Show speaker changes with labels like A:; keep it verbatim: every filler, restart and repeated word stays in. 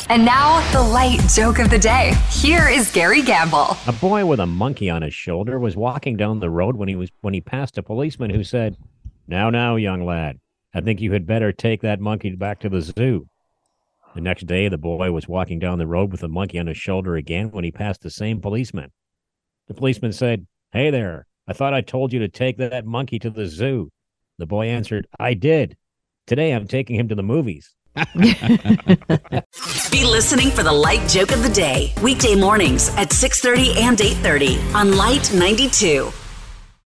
A: And now, the light joke of the day. Here is Gary Gamble.
B: A boy with a monkey on his shoulder was walking down the road when he was when he passed a policeman who said, "Now, now, young lad, I think you had better take that monkey back to the zoo." The next day, the boy was walking down the road with the monkey on his shoulder again when he passed the same policeman. The policeman said, "Hey there, I thought I told you to take that monkey to the zoo." The boy answered, "I did. Today I'm taking him to the movies."
C: Be listening for the light joke of the day. Weekday mornings at six thirty and eight thirty on Light ninety-two.